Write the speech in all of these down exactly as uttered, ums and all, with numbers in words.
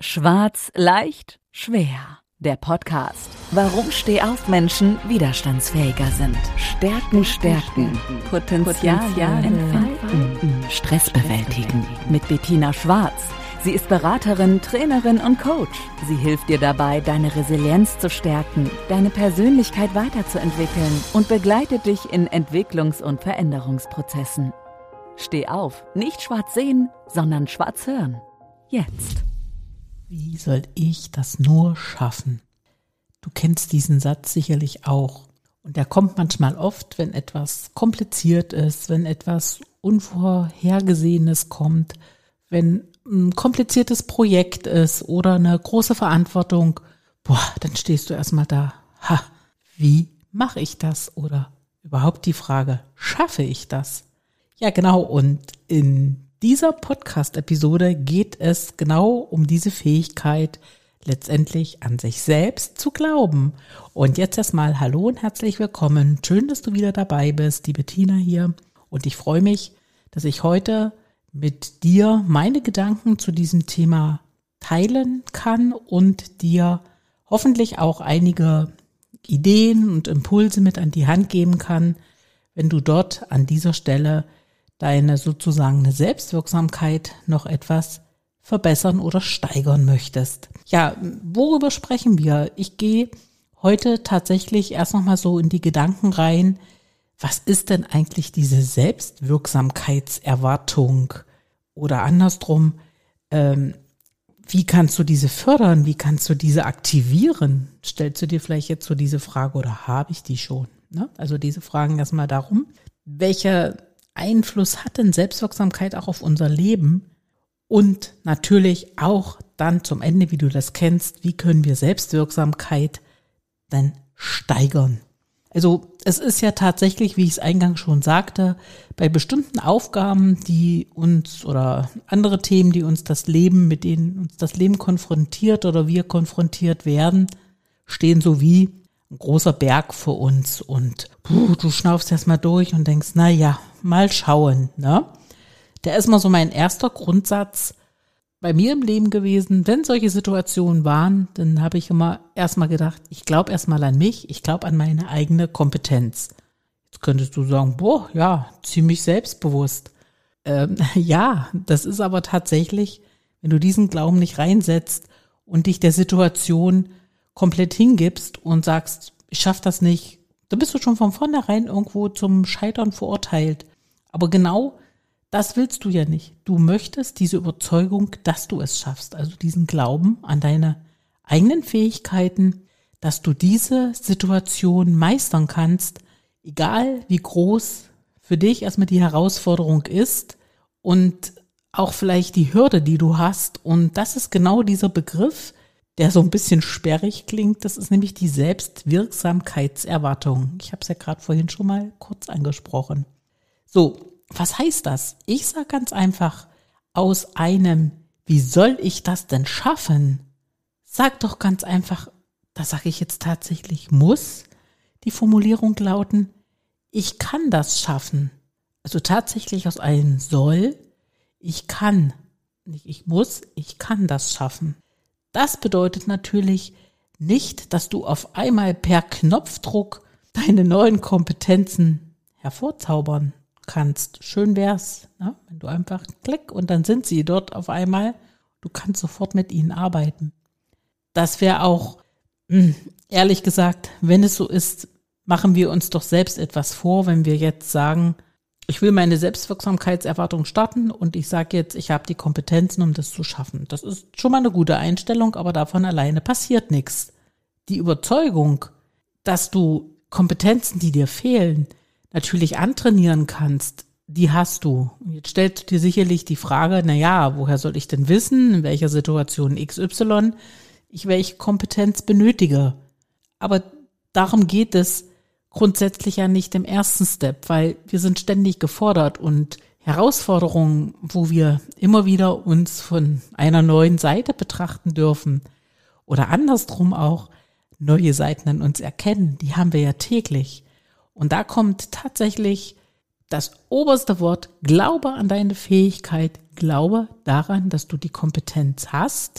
Schwarz, leicht, schwer. Der Podcast. Warum Stehauf-Menschen widerstandsfähiger sind. Stärken, stärken. Potenzial, entfalten. Stress bewältigen. Mit Bettina Schwarz. Sie ist Beraterin, Trainerin und Coach. Sie hilft dir dabei, deine Resilienz zu stärken, deine Persönlichkeit weiterzuentwickeln und begleitet dich in Entwicklungs- und Veränderungsprozessen. Steh auf, nicht schwarz sehen, sondern schwarz hören. Jetzt. Wie soll ich das nur schaffen? Du kennst diesen Satz sicherlich auch. Und der kommt manchmal oft, wenn etwas kompliziert ist, wenn etwas Unvorhergesehenes kommt, wenn ein kompliziertes Projekt ist oder eine große Verantwortung. Boah, dann stehst du erstmal da. Ha, wie mache ich das? Oder überhaupt die Frage, schaffe ich das? Ja, genau. Und in dieser Podcast-Episode geht es genau um diese Fähigkeit, letztendlich an sich selbst zu glauben. Und jetzt erstmal hallo und herzlich willkommen. Schön, dass du wieder dabei bist, die Bettina hier. Und ich freue mich, dass ich heute mit dir meine Gedanken zu diesem Thema teilen kann und dir hoffentlich auch einige Ideen und Impulse mit an die Hand geben kann, wenn du dort an dieser Stelle deine sozusagen eine Selbstwirksamkeit noch etwas verbessern oder steigern möchtest. Ja, worüber sprechen wir? Ich gehe heute tatsächlich erst noch mal so in die Gedanken rein, was ist denn eigentlich diese Selbstwirksamkeitserwartung? Oder andersrum, ähm, wie kannst du diese fördern? Wie kannst du diese aktivieren? Stellst du dir vielleicht jetzt so diese Frage oder habe ich die schon? Ne? Also diese Fragen erstmal darum, welcher Einfluss hat denn Selbstwirksamkeit auch auf unser Leben? Und natürlich auch dann zum Ende, wie du das kennst, wie können wir Selbstwirksamkeit denn steigern? Also es ist ja tatsächlich, wie ich es eingangs schon sagte, bei bestimmten Aufgaben, die uns oder andere Themen, die uns das Leben, mit denen uns das Leben konfrontiert oder wir konfrontiert werden, stehen so wie ein großer Berg vor uns und puh, du schnaufst erstmal durch und denkst, na ja, mal schauen, ne? Der ist mal so mein erster Grundsatz bei mir im Leben gewesen. Wenn solche Situationen waren, dann habe ich immer erstmal gedacht, ich glaube erstmal an mich, ich glaube an meine eigene Kompetenz. Jetzt könntest du sagen, boah, ja, ziemlich selbstbewusst. Ähm, ja, das ist aber tatsächlich, wenn du diesen Glauben nicht reinsetzt und dich der Situation komplett hingibst und sagst, ich schaffe das nicht, dann bist du schon von vornherein irgendwo zum Scheitern verurteilt. Aber genau das willst du ja nicht. Du möchtest diese Überzeugung, dass du es schaffst, also diesen Glauben an deine eigenen Fähigkeiten, dass du diese Situation meistern kannst, egal wie groß für dich erstmal die Herausforderung ist und auch vielleicht die Hürde, die du hast. Und das ist genau dieser Begriff, der so ein bisschen sperrig klingt. Das ist nämlich die Selbstwirksamkeitserwartung. Ich habe es ja gerade vorhin schon mal kurz angesprochen. So, was heißt das? Ich sage ganz einfach, aus einem, wie soll ich das denn schaffen? Sag doch ganz einfach, da sage ich jetzt tatsächlich, muss die Formulierung lauten, ich kann das schaffen. Also tatsächlich aus einem soll, ich kann, nicht ich muss, ich kann das schaffen. Das bedeutet natürlich nicht, dass du auf einmal per Knopfdruck deine neuen Kompetenzen hervorzaubern kannst. Schön wär's, ne? Wenn du einfach klick und dann sind sie dort auf einmal. Du kannst sofort mit ihnen arbeiten. Das wäre auch, mh, ehrlich gesagt, wenn es so ist, machen wir uns doch selbst etwas vor, wenn wir jetzt sagen, ich will meine Selbstwirksamkeitserwartung starten und ich sage jetzt, ich habe die Kompetenzen, um das zu schaffen. Das ist schon mal eine gute Einstellung, aber davon alleine passiert nichts. Die Überzeugung, dass du Kompetenzen, die dir fehlen, natürlich antrainieren kannst, die hast du. Jetzt stellst du dir sicherlich die Frage, na ja, woher soll ich denn wissen, in welcher Situation X Y ich welche Kompetenz benötige? Aber darum geht es grundsätzlich ja nicht im ersten Step, weil wir sind ständig gefordert und Herausforderungen, wo wir immer wieder uns von einer neuen Seite betrachten dürfen oder andersrum auch neue Seiten an uns erkennen, die haben wir ja täglich. Und da kommt tatsächlich das oberste Wort, glaube an deine Fähigkeit, glaube daran, dass du die Kompetenz hast,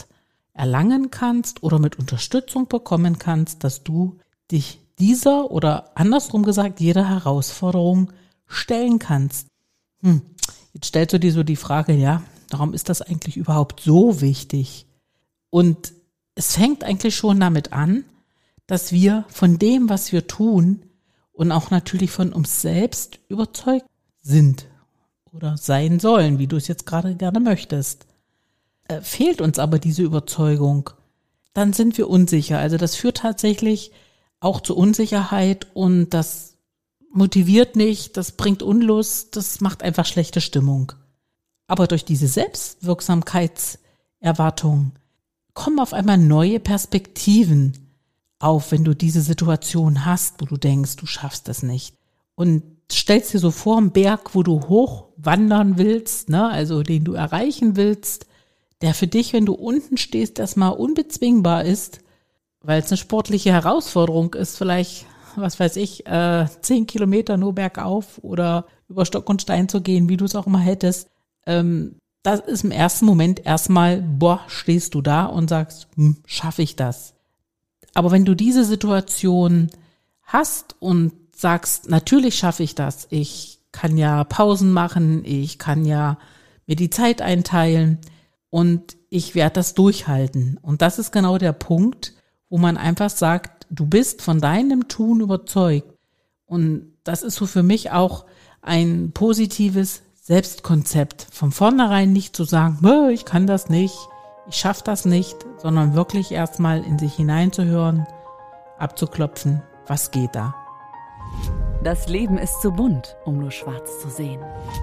erlangen kannst oder mit Unterstützung bekommen kannst, dass du dich dieser oder andersrum gesagt jeder Herausforderung stellen kannst. Hm, jetzt stellst du dir so die Frage, ja, warum ist das eigentlich überhaupt so wichtig? Und es fängt eigentlich schon damit an, dass wir von dem, was wir tun und auch natürlich von uns selbst überzeugt sind oder sein sollen, wie du es jetzt gerade gerne möchtest. Äh, fehlt uns aber diese Überzeugung, dann sind wir unsicher. Also das führt tatsächlich auch zu Unsicherheit und das motiviert nicht, das bringt Unlust, das macht einfach schlechte Stimmung. Aber durch diese Selbstwirksamkeitserwartung kommen auf einmal neue Perspektiven auf, wenn du diese Situation hast, wo du denkst, du schaffst es nicht. Und stellst dir so vor, einen Berg, wo du hochwandern willst, ne, also den du erreichen willst, der für dich, wenn du unten stehst, erstmal unbezwingbar ist, weil es eine sportliche Herausforderung ist, vielleicht, was weiß ich, äh, zehn Kilometer nur bergauf oder über Stock und Stein zu gehen, wie du es auch immer hättest. Ähm, das ist im ersten Moment erstmal, boah, stehst du da und sagst, hm, schaffe ich das? Aber wenn du diese Situation hast und sagst, natürlich schaffe ich das, ich kann ja Pausen machen, ich kann ja mir die Zeit einteilen und ich werde das durchhalten. Und das ist genau der Punkt, wo man einfach sagt, du bist von deinem Tun überzeugt. Und das ist so für mich auch ein positives Selbstkonzept. Von vornherein nicht zu sagen, ich kann das nicht, ich schaffe das nicht, sondern wirklich erstmal in sich hineinzuhören, abzuklopfen, was geht da. Das Leben ist zu bunt, um nur schwarz zu sehen.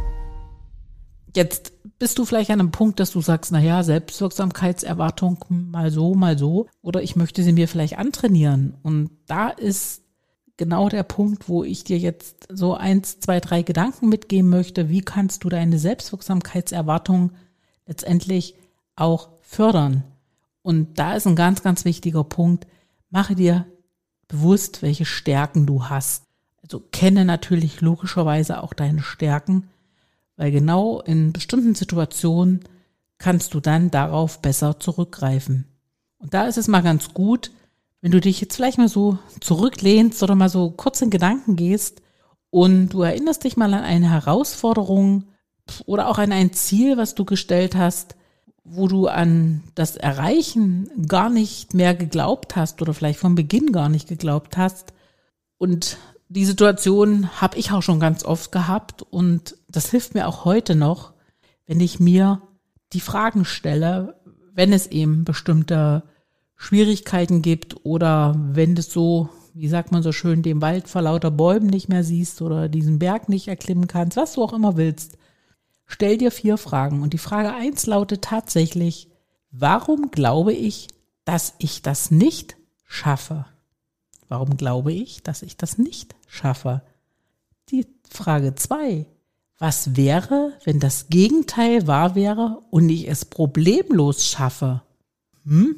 Jetzt bist du vielleicht an einem Punkt, dass du sagst, naja, Selbstwirksamkeitserwartung mal so, mal so. Oder ich möchte sie mir vielleicht antrainieren. Und da ist genau der Punkt, wo ich dir jetzt so eins, zwei, drei Gedanken mitgeben möchte. Wie kannst du deine Selbstwirksamkeitserwartung letztendlich auch fördern? Und da ist ein ganz, ganz wichtiger Punkt. Mache dir bewusst, welche Stärken du hast. Also kenne natürlich logischerweise auch deine Stärken, weil genau in bestimmten Situationen kannst du dann darauf besser zurückgreifen. Und da ist es mal ganz gut, wenn du dich jetzt vielleicht mal so zurücklehnst oder mal so kurz in Gedanken gehst und du erinnerst dich mal an eine Herausforderung oder auch an ein Ziel, was du gestellt hast, wo du an das Erreichen gar nicht mehr geglaubt hast oder vielleicht von Beginn gar nicht geglaubt hast. Und die Situation habe ich auch schon ganz oft gehabt und das hilft mir auch heute noch, wenn ich mir die Fragen stelle, wenn es eben bestimmte Schwierigkeiten gibt oder wenn es so, wie sagt man so schön, den Wald vor lauter Bäumen nicht mehr siehst oder diesen Berg nicht erklimmen kannst, was du auch immer willst. Stell dir vier Fragen und die Frage eins lautet tatsächlich, warum glaube ich, dass ich das nicht schaffe? Warum glaube ich, dass ich das nicht schaffe? Die Frage zwei, was wäre, wenn das Gegenteil wahr wäre und ich es problemlos schaffe? Hm?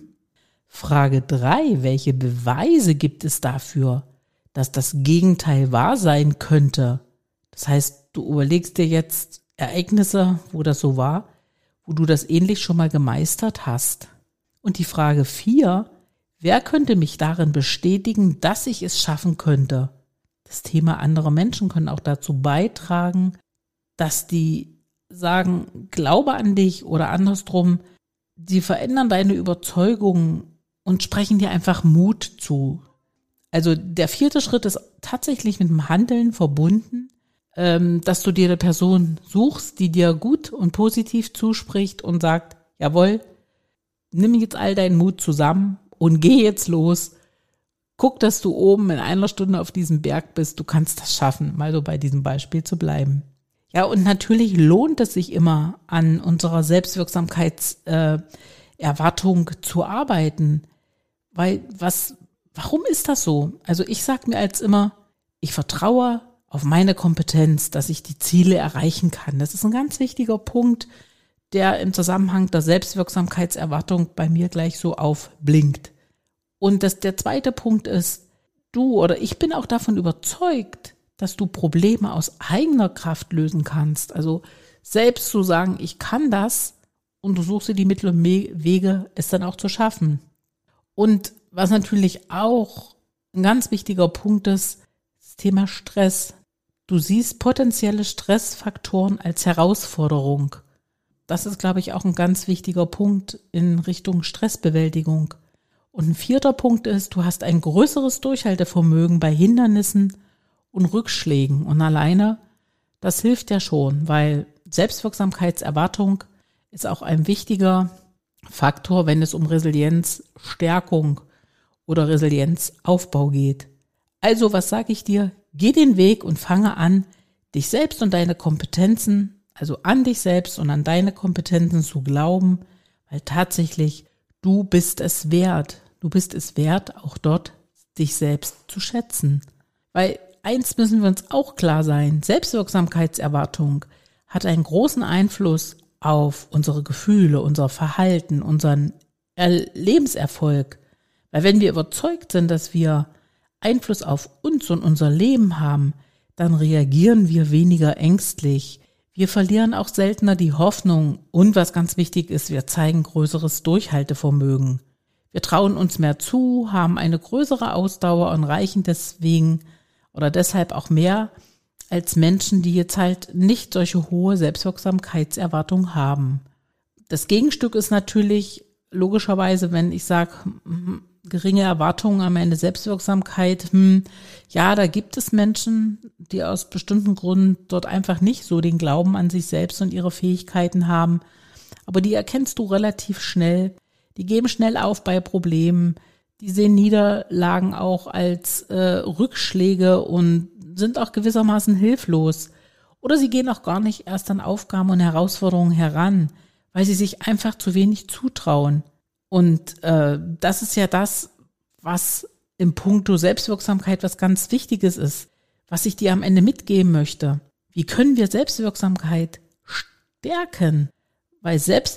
Frage drei, welche Beweise gibt es dafür, dass das Gegenteil wahr sein könnte? Das heißt, du überlegst dir jetzt Ereignisse, wo das so war, wo du das ähnlich schon mal gemeistert hast. Und die Frage vier, wer könnte mich darin bestätigen, dass ich es schaffen könnte? Das Thema andere Menschen können auch dazu beitragen, dass die sagen, glaube an dich oder andersrum, sie verändern deine Überzeugungen und sprechen dir einfach Mut zu. Also der vierte Schritt ist tatsächlich mit dem Handeln verbunden, ähm, dass du dir eine Person suchst, die dir gut und positiv zuspricht und sagt, jawohl, nimm jetzt all deinen Mut zusammen und geh jetzt los. Guck, dass du oben in einer Stunde auf diesem Berg bist. Du kannst das schaffen, mal so bei diesem Beispiel zu bleiben. Ja, und natürlich lohnt es sich immer, an unserer Selbstwirksamkeitserwartung äh, zu arbeiten. Weil was, warum ist das so? Also ich sage mir als immer, ich vertraue auf meine Kompetenz, dass ich die Ziele erreichen kann. Das ist ein ganz wichtiger Punkt, der im Zusammenhang der Selbstwirksamkeitserwartung bei mir gleich so aufblinkt. Und das, der zweite Punkt ist, du oder ich bin auch davon überzeugt, dass du Probleme aus eigener Kraft lösen kannst. Also selbst zu sagen, ich kann das und du suchst dir die Mittel und Wege, es dann auch zu schaffen. Und was natürlich auch ein ganz wichtiger Punkt ist, das Thema Stress. Du siehst potenzielle Stressfaktoren als Herausforderung. Das ist, glaube ich, auch ein ganz wichtiger Punkt in Richtung Stressbewältigung. Und ein vierter Punkt ist, du hast ein größeres Durchhaltevermögen bei Hindernissen und Rückschlägen. Und alleine, das hilft ja schon, weil Selbstwirksamkeitserwartung ist auch ein wichtiger Faktor, wenn es um Resilienzstärkung oder Resilienzaufbau geht. Also, was sage ich dir? Geh den Weg und fange an, dich selbst und deine Kompetenzen, also an dich selbst und an deine Kompetenzen zu glauben, weil tatsächlich du bist es wert. Du bist es wert, auch dort dich selbst zu schätzen. Weil eins müssen wir uns auch klar sein, Selbstwirksamkeitserwartung hat einen großen Einfluss auf unsere Gefühle, unser Verhalten, unseren Lebenserfolg. Weil wenn wir überzeugt sind, dass wir Einfluss auf uns und unser Leben haben, dann reagieren wir weniger ängstlich. Wir verlieren auch seltener die Hoffnung und was ganz wichtig ist, wir zeigen größeres Durchhaltevermögen. Wir trauen uns mehr zu, haben eine größere Ausdauer und reichen deswegen oder deshalb auch mehr als Menschen, die jetzt halt nicht solche hohe Selbstwirksamkeitserwartungen haben. Das Gegenstück ist natürlich logischerweise, wenn ich sage, geringe Erwartungen am Ende Selbstwirksamkeit, hm, ja, da gibt es Menschen, die aus bestimmten Gründen dort einfach nicht so den Glauben an sich selbst und ihre Fähigkeiten haben. Aber die erkennst du relativ schnell. Die geben schnell auf bei Problemen. Die sehen Niederlagen auch als äh, Rückschläge und sind auch gewissermaßen hilflos. Oder sie gehen auch gar nicht erst an Aufgaben und Herausforderungen heran, weil sie sich einfach zu wenig zutrauen. Und äh, das ist ja das, was im Puncto Selbstwirksamkeit was ganz Wichtiges ist, was ich dir am Ende mitgeben möchte. Wie können wir Selbstwirksamkeit stärken? Weil Selbst,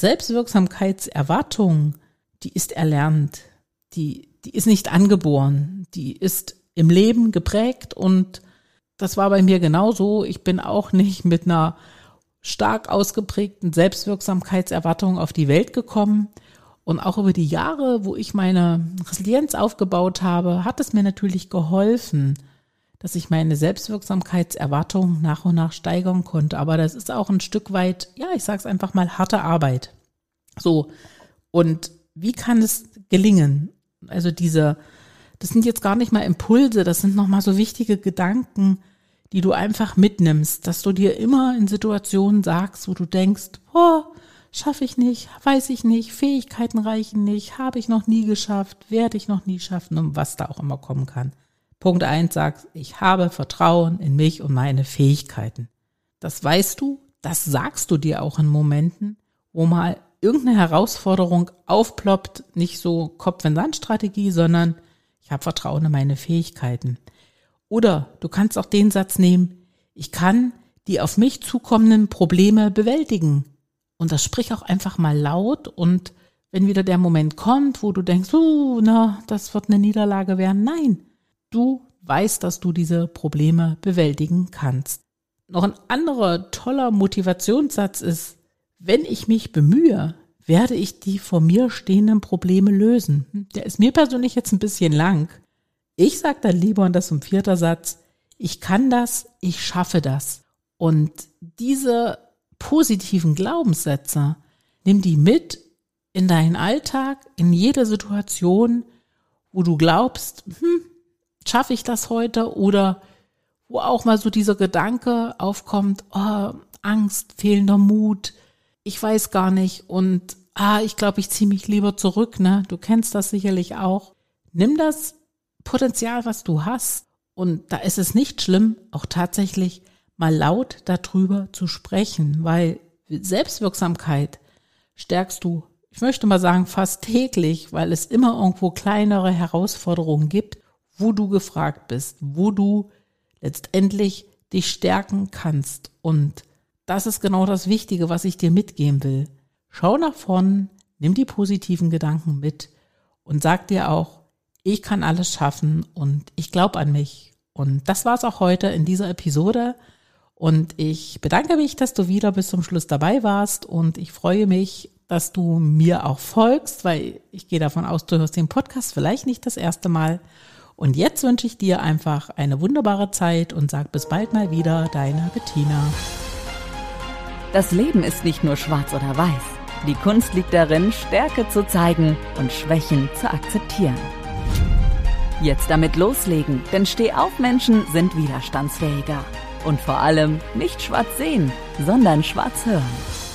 Selbstwirksamkeitserwartung, die ist erlernt, die, die ist nicht angeboren, die ist im Leben geprägt und das war bei mir genauso. Ich bin auch nicht mit einer stark ausgeprägten Selbstwirksamkeitserwartung auf die Welt gekommen. Und auch über die Jahre, wo ich meine Resilienz aufgebaut habe, hat es mir natürlich geholfen, dass ich meine Selbstwirksamkeitserwartung nach und nach steigern konnte. Aber das ist auch ein Stück weit, ja, ich sage es einfach mal, harte Arbeit. So, und wie kann es gelingen? Also diese, das sind jetzt gar nicht mal Impulse, das sind nochmal so wichtige Gedanken, die du einfach mitnimmst, dass du dir immer in Situationen sagst, wo du denkst, oh, schaffe ich nicht, weiß ich nicht, Fähigkeiten reichen nicht, habe ich noch nie geschafft, werde ich noch nie schaffen und was da auch immer kommen kann. Punkt eins sagt, ich habe Vertrauen in mich und meine Fähigkeiten. Das weißt du, das sagst du dir auch in Momenten, wo mal irgendeine Herausforderung aufploppt, nicht so Kopf-in-Sand-Strategie, sondern ich habe Vertrauen in meine Fähigkeiten. Oder du kannst auch den Satz nehmen, ich kann die auf mich zukommenden Probleme bewältigen. Und das sprich auch einfach mal laut und wenn wieder der Moment kommt, wo du denkst, uh, na, das wird eine Niederlage werden. Nein, du weißt, dass du diese Probleme bewältigen kannst. Noch ein anderer toller Motivationssatz ist, wenn ich mich bemühe, werde ich die vor mir stehenden Probleme lösen. Der ist mir persönlich jetzt ein bisschen lang. Ich sage dann lieber, und das ist ein vierter Satz, ich kann das, ich schaffe das. Und diese positiven Glaubenssätze, nimm die mit in deinen Alltag, in jede Situation, wo du glaubst, hm, schaffe ich das heute? Oder wo auch mal so dieser Gedanke aufkommt, oh, Angst, fehlender Mut, ich weiß gar nicht und ah, ich glaube, ich ziehe mich lieber zurück, ne? Du kennst das sicherlich auch. Nimm das Potenzial, was du hast und da ist es nicht schlimm, auch tatsächlich mal laut darüber zu sprechen, weil Selbstwirksamkeit stärkst du, ich möchte mal sagen, fast täglich, weil es immer irgendwo kleinere Herausforderungen gibt, wo du gefragt bist, wo du letztendlich dich stärken kannst. Und das ist genau das Wichtige, was ich dir mitgeben will. Schau nach vorn, nimm die positiven Gedanken mit und sag dir auch, ich kann alles schaffen und ich glaube an mich. Und das war's auch heute in dieser Episode. Und ich bedanke mich, dass du wieder bis zum Schluss dabei warst und ich freue mich, dass du mir auch folgst, weil ich gehe davon aus, du hörst den Podcast vielleicht nicht das erste Mal. Und jetzt wünsche ich dir einfach eine wunderbare Zeit und sag bis bald mal wieder, deine Bettina. Das Leben ist nicht nur schwarz oder weiß. Die Kunst liegt darin, Stärke zu zeigen und Schwächen zu akzeptieren. Jetzt damit loslegen, denn Steh-auf-Menschen sind widerstandsfähiger. Und vor allem nicht schwarz sehen, sondern schwarz hören.